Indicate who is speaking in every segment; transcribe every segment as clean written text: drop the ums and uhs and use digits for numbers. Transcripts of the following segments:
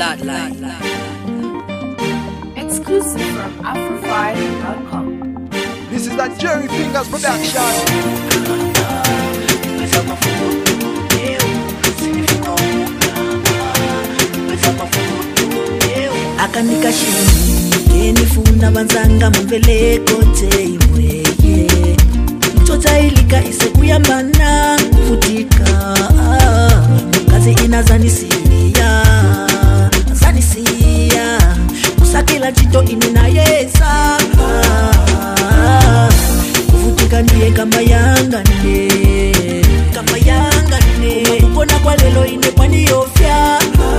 Speaker 1: bloodline.
Speaker 2: Exclusive from Afro5.com.
Speaker 3: This is a Jerry Fingers production.
Speaker 4: Akanika shini kenifuna banzanga mveleko teimwe mtota ilika isekuyambana futika mukazi inazanisiya kusakila chito inina yesa kufutika ndiye kama yangane kukona kwa lelo ine kwani yofya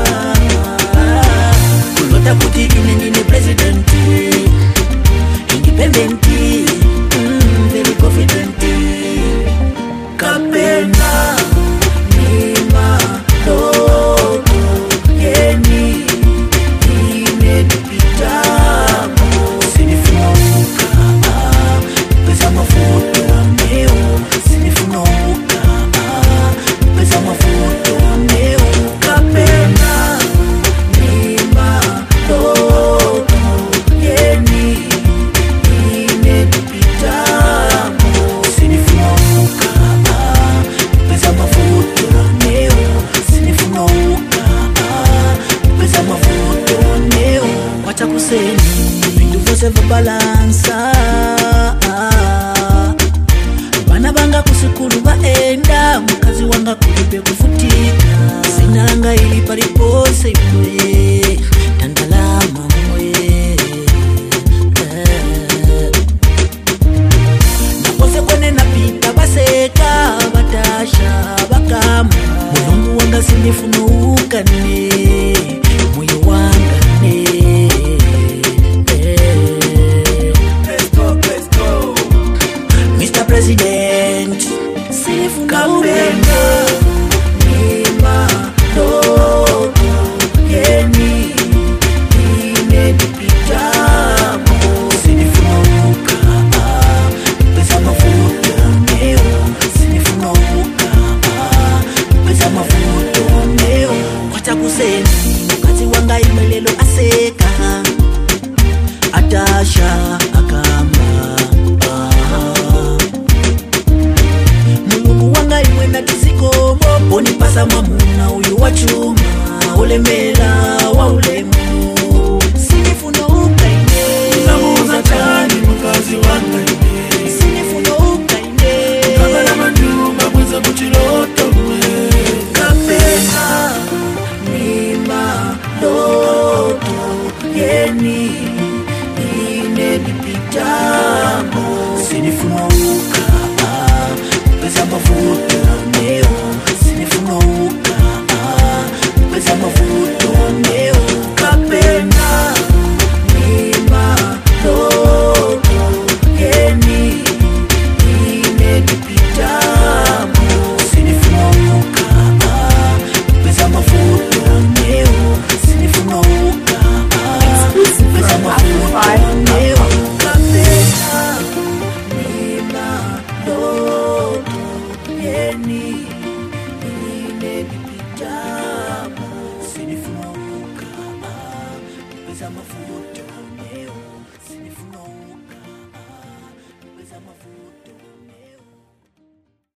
Speaker 4: kulota kuti ine nine president independent very confident kapena nima loko yeni ine dipitamo sinifunoka pesa mafuto neo sinifunoka pesa mafuto neo kapena nima loko yeni ine dipitamo sinifunoka pesa mafuto neo sinifunoka pesa mafuto neo wacha kuseni vindu vose vabalansa bana banga kusikulu baenda mukazi wanga kulipe kufutika sinanga ili palipose imwe tandalama mwe nakose kwene napita baseka batasha bakama mulungu wanga sinifunuukane moyo wangane Mr. President, sinifunuukane nima loko yeni ine dipitamo sinifunuka pesa mafuto neo sinifunuka pesa mafuto neo wacha kuseni mkazi wanga imelelo aseka atasha akamba mulungu wanga imwe na kisikomo bonipasa mamuna uyu wachuma ulemela wa ulemu sinifunuka ine
Speaker 5: Namuza tani mkazi wanga ine
Speaker 4: sinifunuka ine
Speaker 5: Kabala manjuma mweza mchiloto mwe
Speaker 4: kapena nima loto yeni ine dipitamo sinifunuka pesa mafuto neo sinifunuka pesa mafuto neo kapena nima loto yeni ine dipitamo sinifunuka pesa mafuto neo sinifunuka pesa mafuto neo kapena nima loto yeni ine dipitamo sinifunuka pesa mafuto